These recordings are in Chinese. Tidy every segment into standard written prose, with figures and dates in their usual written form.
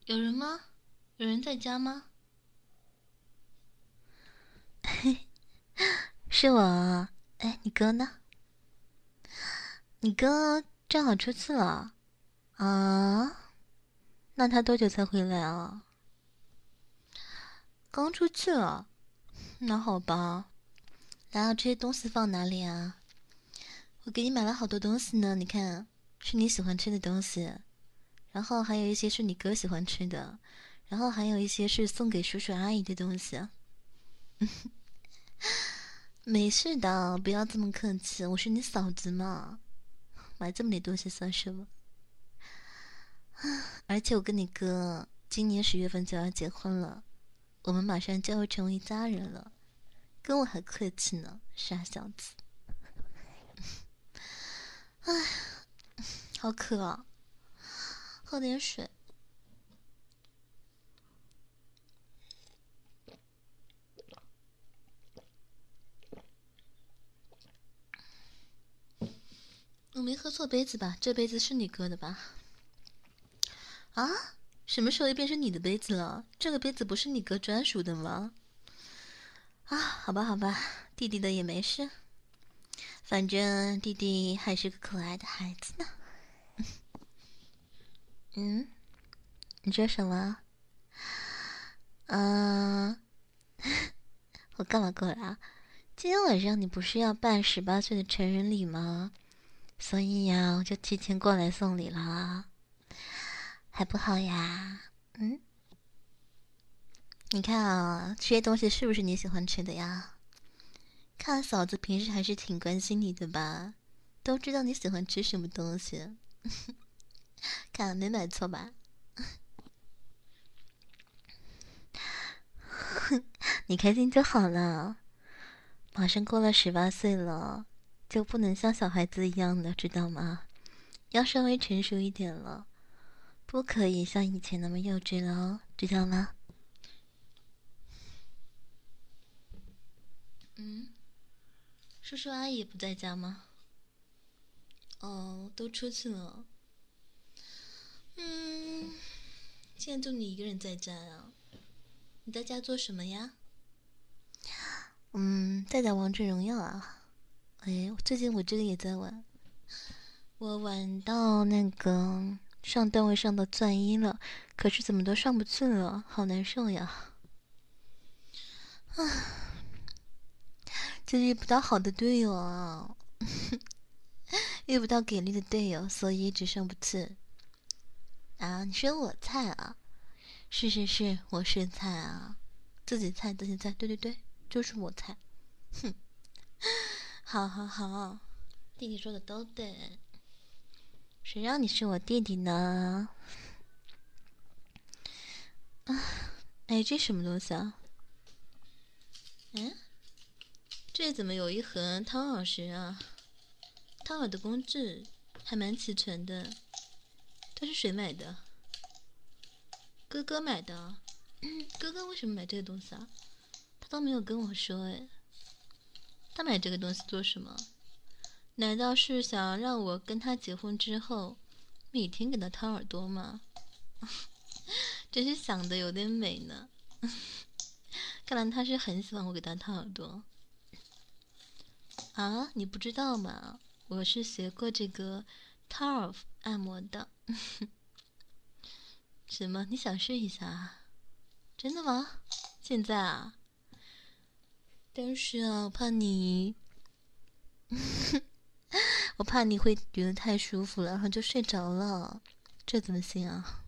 有人吗？有人在家吗？ 是我。哎，你哥呢？你哥正好出去了啊？那他多久才回来啊？刚出去了。那好吧。然后这些东西放哪里啊？我给你买了好多东西呢，你看，是你喜欢吃的东西，然后还有一些是你哥喜欢吃的，然后还有一些是送给叔叔阿姨的东西。没事的，不要这么客气，我是你嫂子嘛，买这么点东西算什么？而且我跟你哥今年10月份就要结婚了，我们马上就要成为一家人了，跟我还客气呢，傻小子。好渴啊，喝点水。我没喝错杯子吧？这杯子是你哥的吧？啊？什么时候又变成你的杯子了？这个杯子不是你哥专属的吗？啊，好吧，好吧，弟弟的也没事，反正弟弟还是个可爱的孩子呢。嗯，你说什么？嗯、我干嘛过来啊？今天晚上你不是要办18岁的成人礼吗？所以呀，我就提前过来送礼了，还不好呀？嗯，你看啊，这些东西是不是你喜欢吃的呀？看嫂子平时还是挺关心你的吧，都知道你喜欢吃什么东西。看没买错吧？你开心就好了。马上过了18岁了，就不能像小孩子一样的，知道吗？要稍微成熟一点了，不可以像以前那么幼稚了哦，知道吗？ 嗯，叔叔阿姨也不在家吗？哦，都出去了。嗯，现在就你一个人在家呀？你在家做什么呀？ 在打王者荣耀啊。哎，最近我这个也在玩，我玩到那个上段位上到钻1了，可是怎么都上不去了，好难受呀！就遇不到好的队友啊，遇不到给力的队友，所以一直上不去啊。你说我菜啊？是是是，我是菜啊，自己菜自己菜，对对对，就是我菜。哼，好好好，弟弟说的都对，谁让你是我弟弟呢？哎，这什么东西啊？ 嗯，这怎么有一盒汤耳石啊？汤耳的工具还蛮齐全的，这是谁买的？哥哥买的。哥哥为什么买这个东西啊？他都没有跟我说哎。他买这个东西做什么？难道是想让我跟他结婚之后，每天给他掏耳朵吗？真是想的有点美呢。看来他是很喜欢我给他掏耳朵啊！你不知道吗？我是学过这个掏耳按摩的。什么？你想试一下啊？真的吗？现在啊？但是啊，我怕你会觉得太舒服了，然后就睡着了，这怎么行啊？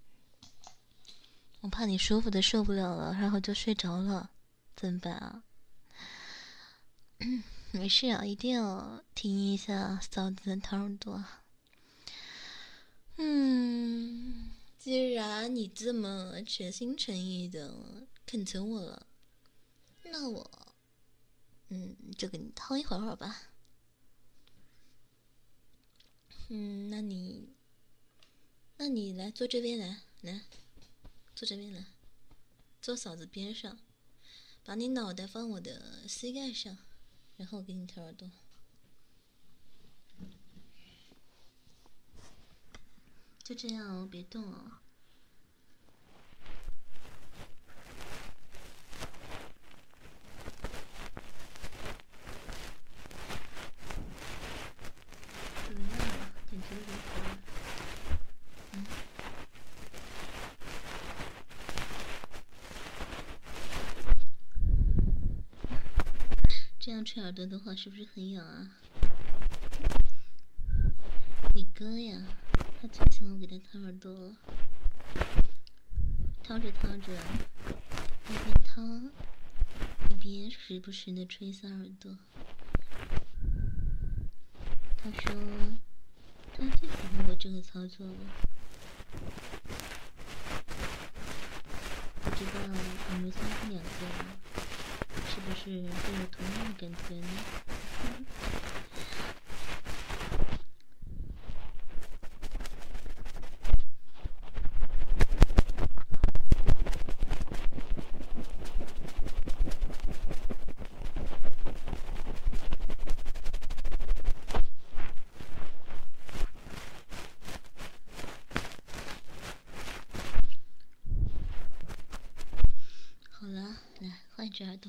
我怕你舒服的受不了了，然后就睡着了，怎么办啊？没事啊，一定要听一下嫂子的掏耳朵。既然你这么全心全意的恳求我了，那我就给你掏一会儿吧。那你来坐这边来坐这边来，坐嫂子边上，把你脑袋放我的膝盖上，然后给你掏耳朵。就这样哦，别动哦。 这样吹耳朵的话，是不是很痒啊？你哥呀，他最喜欢我给他掏耳朵了，掏着掏着，一边掏一边时不时的吹一下耳朵。他说他最喜欢我这个操作了。不知道你们兄弟两个是不是会有同样的感觉呢？好了，来换一只耳朵。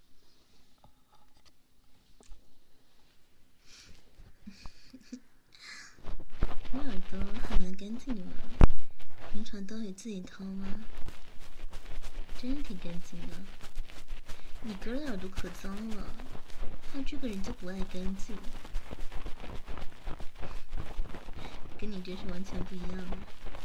你耳朵还蛮干净的嘛，平常都会自己掏吗？真挺干净的。你哥的耳朵可脏了，他这个人就不爱干净，跟你这是完全不一样的。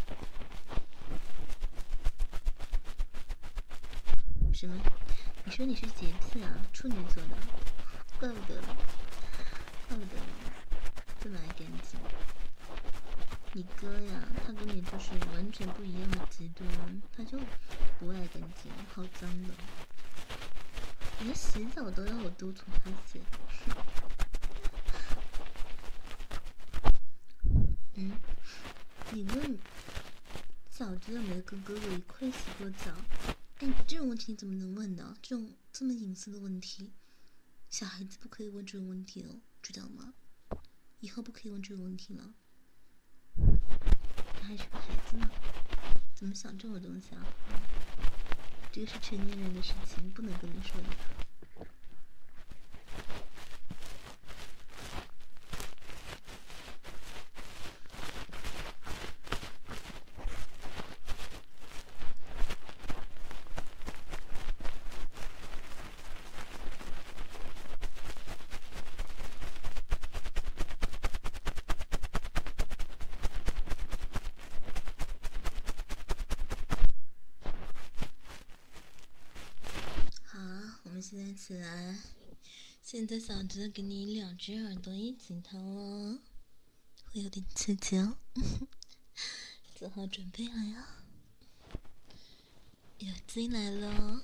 什么？你说你是洁癖啊？处女座的，怪不得，怪不得这么爱干净。你哥呀，他跟你就是完全不一样的极端，他就不爱干净，好脏的，连洗澡都要我督促他洗。你问嫂子有没有跟哥哥一块洗过澡？哎，这种问题你怎么能问呢？这种这么隐私的问题，小孩子不可以问这种问题哦，知道吗？以后不可以问这种问题了。他还是个孩子呢，怎么想这种东西啊？这个是成年人的事情，不能跟你说的。现在起来，现在嫂子给你2只耳朵一起掏哦，会有点刺激哦，做好准备了呀，要进来了。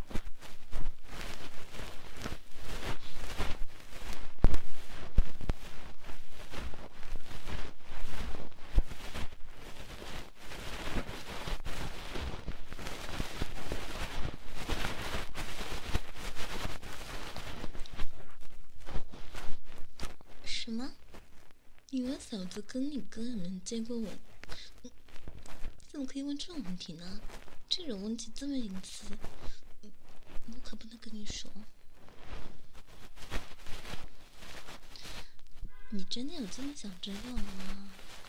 什么？你问嫂子跟你哥有没有见过我？怎么可以问这种问题呢？这种问题这么隐私，我可不能跟你说。你真的有这么想知道吗？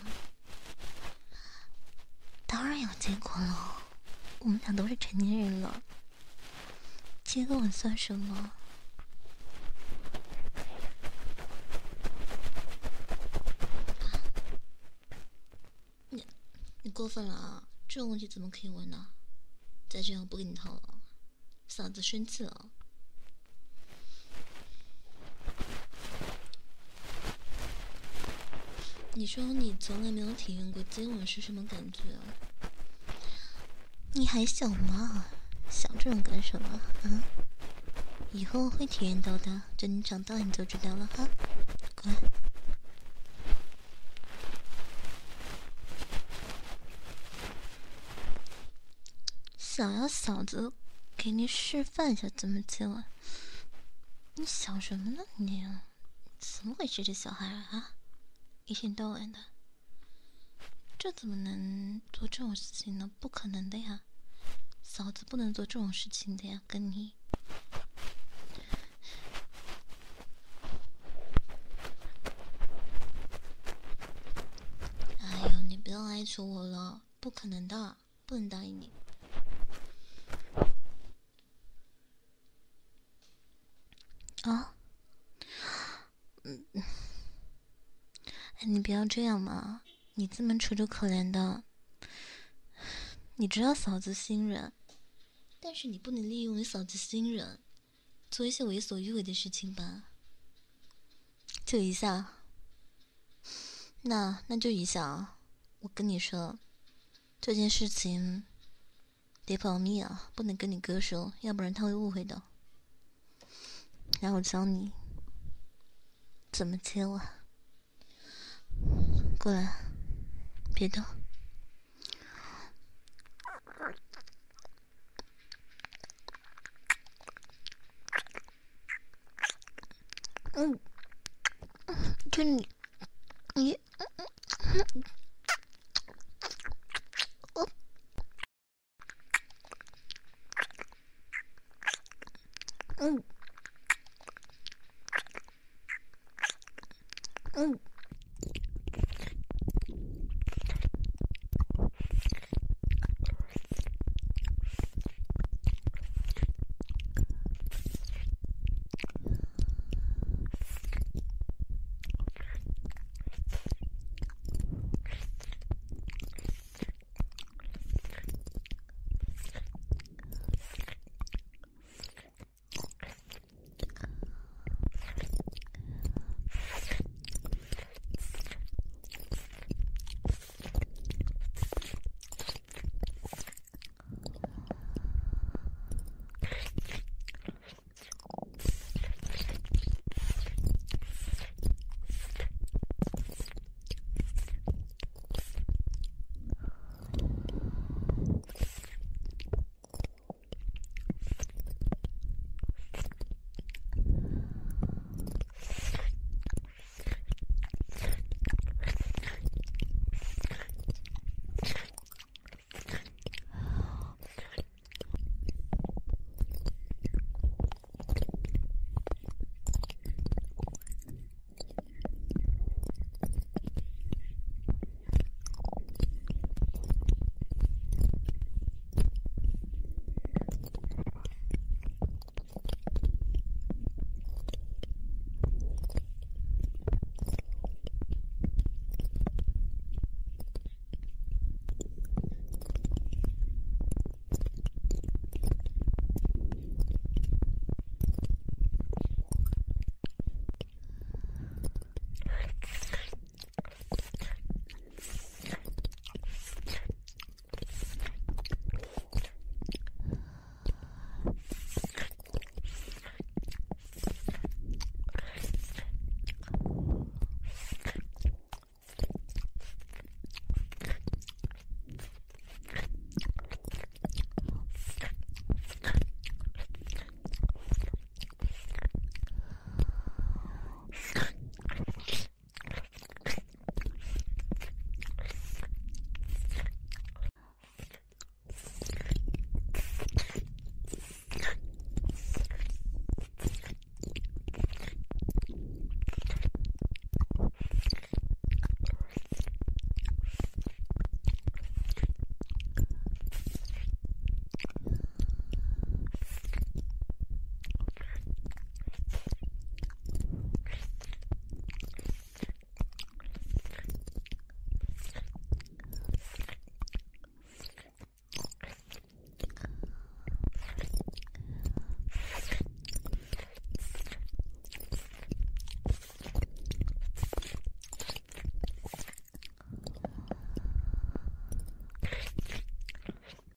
当然有见过了，我们俩都是成年人了，接个吻算什么？ 你过分了啊！这种问题怎么可以问呢？再这样我不跟你套了，嫂子生气了。你说你从来没有体验过接吻是什么感觉啊？ 你还小吗？想这种干什么？以后会体验到的，等你长大你就知道了哈。乖。想要嫂子给你示范一下怎么接吻，你想什么呢你？怎么回事这小孩啊？一天到晚的，这怎么能做这种事情呢？不可能的呀，嫂子不能做这种事情的呀，跟你。 哎呦，你不要哀求我了，不可能的，不能答应你。 啊？ 你不要这样嘛，你这么楚楚可怜的，你知道嫂子心软， 但是你不能利用你嫂子心软，做一些为所欲为的事情吧？ 就一下，那就一下啊！我跟你说，这件事情得保密啊，不能跟你哥说，要不然他会误会的。然后我教你怎么接吻，过来，别动。就你